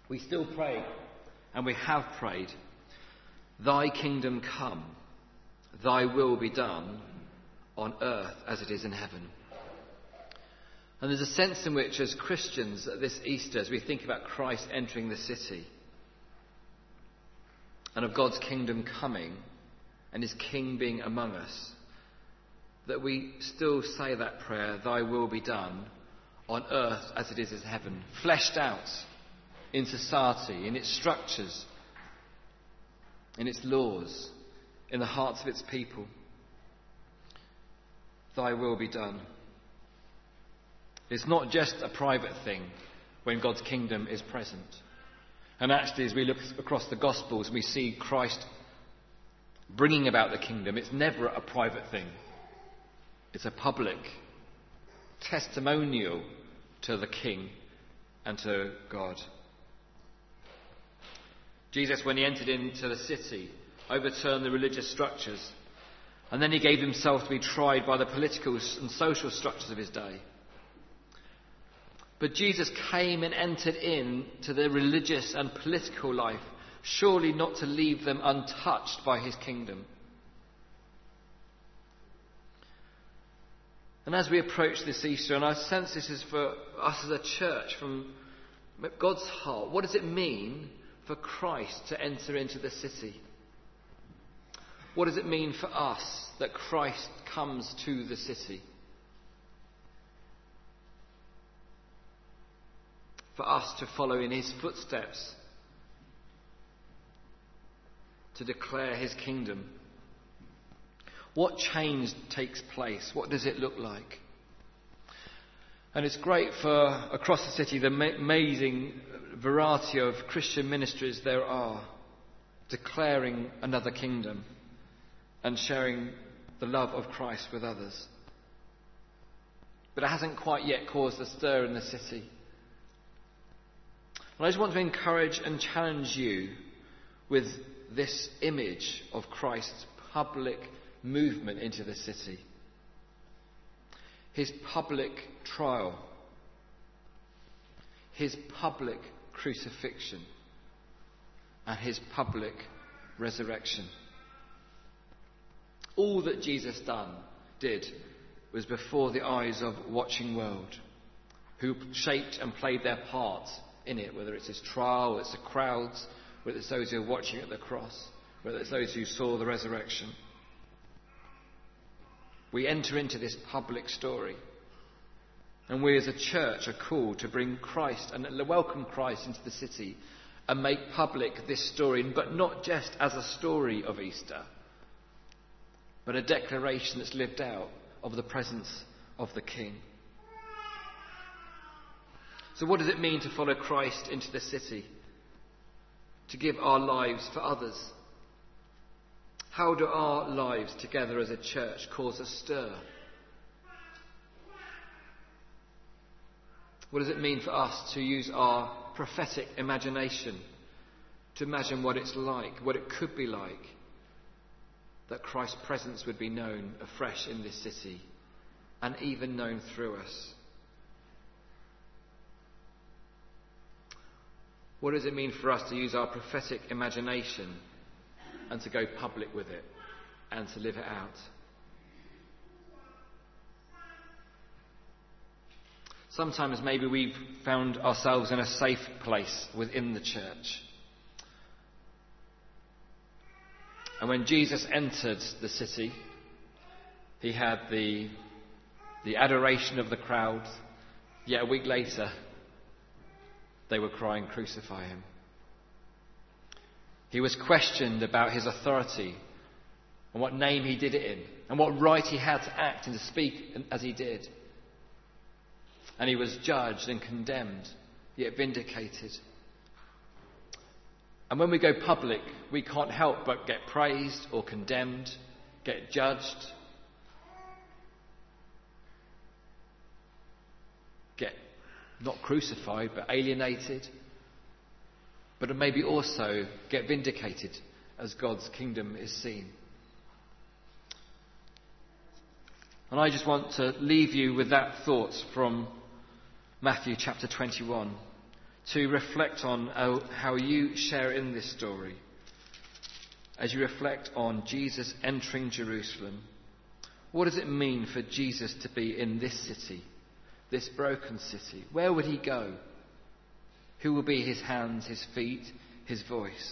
We still pray, and we have prayed, "Thy kingdom come, thy will be done on earth as it is in heaven." And there's a sense in which, as Christians at this Easter, as we think about Christ entering the city and of God's kingdom coming and his king being among us, that we still say that prayer, "Thy will be done on earth as it is in heaven," fleshed out in society, in its structures, in its laws, in the hearts of its people. Thy will be done. It's not just a private thing when God's kingdom is present. And actually, as we look across the Gospels, we see Christ bringing about the kingdom. It's never a private thing. It's a public testimonial to the King and to God. Jesus, when he entered into the city, overturned the religious structures, and then he gave himself to be tried by the political and social structures of his day. But Jesus came and entered into the religious and political life, surely not to leave them untouched by his kingdom. And as we approach this Easter, and I sense this is for us as a church from God's heart, what does it mean for Christ to enter into the city? What does it mean for us that Christ comes to the city? For us to follow in his footsteps, to declare his kingdom. What change takes place? What does it look like? And it's great for across the city the amazing variety of Christian ministries there are, declaring another kingdom and sharing the love of Christ with others. But it hasn't quite yet caused a stir in the city. And I just want to encourage and challenge you with this image of Christ's public movement into the city. His public trial. His public crucifixion. And his public resurrection. All that Jesus did was before the eyes of a watching world, who shaped and played their part in it, whether it's his trial, it's the crowds, whether it's those who are watching at the cross, whether it's those who saw the resurrection. We enter into this public story, and we as a church are called to bring Christ and welcome Christ into the city and make public this story, but not just as a story of Easter, but a declaration that's lived out of the presence of the King. So what does it mean to follow Christ into the city? To give our lives for others? How do our lives together as a church cause a stir? What does it mean for us to use our prophetic imagination to imagine what it's like, what it could be like, that Christ's presence would be known afresh in this city and even known through us? What does it mean for us to use our prophetic imagination and to go public with it and to live it out? Sometimes maybe we've found ourselves in a safe place within the church. And when Jesus entered the city, he had the adoration of the crowd. Yet a week later, they were crying, "Crucify him." He was questioned about his authority and what name he did it in and what right he had to act and to speak as he did. And he was judged and condemned, yet vindicated. And when we go public, we can't help but get praised or condemned, get judged, get not crucified, but alienated, but maybe also get vindicated as God's kingdom is seen. And I just want to leave you with that thought from Matthew chapter 21. to reflect on how you share in this story. As you reflect on Jesus entering Jerusalem, what does it mean for Jesus to be in this city, this broken city? Where would he go? Who will be his hands, his feet, his voice?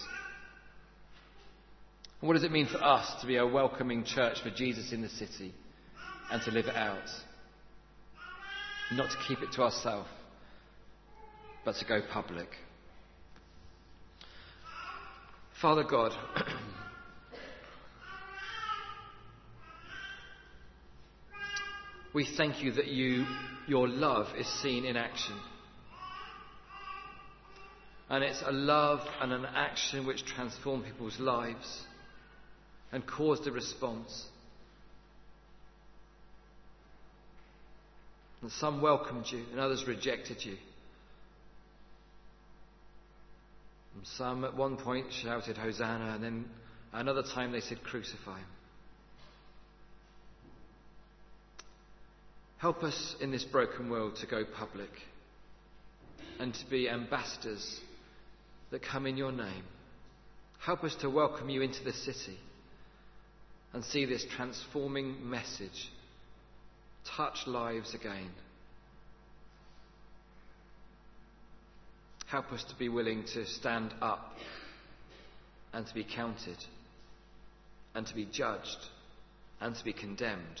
And what does it mean for us to be a welcoming church for Jesus in the city and to live it out? Not to keep it to ourselves, but to go public. Father God, we thank you that your love is seen in action. And it's a love and an action which transform people's lives and caused a response. And some welcomed you and others rejected you. And some at one point shouted Hosanna, and then another time they said crucify him. Help us in this broken world to go public and to be ambassadors that come in your name. Help us to welcome you into the city and see this transforming message touch lives again. Help us to be willing to stand up and to be counted and to be judged and to be condemned.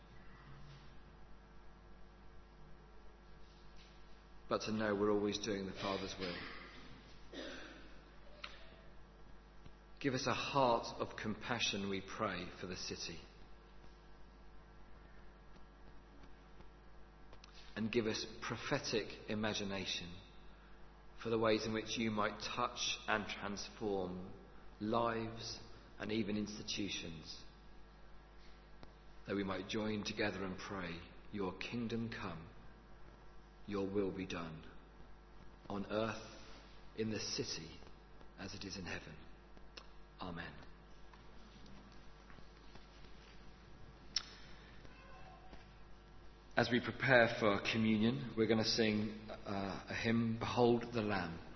But to know we're always doing the Father's will. Give us a heart of compassion, we pray, for the city. And give us prophetic imagination for the ways in which you might touch and transform lives and even institutions, that we might join together and pray, your kingdom come, your will be done, on earth, in the city, as it is in heaven. Amen. As we prepare for communion, we're going to sing a hymn, Behold the Lamb.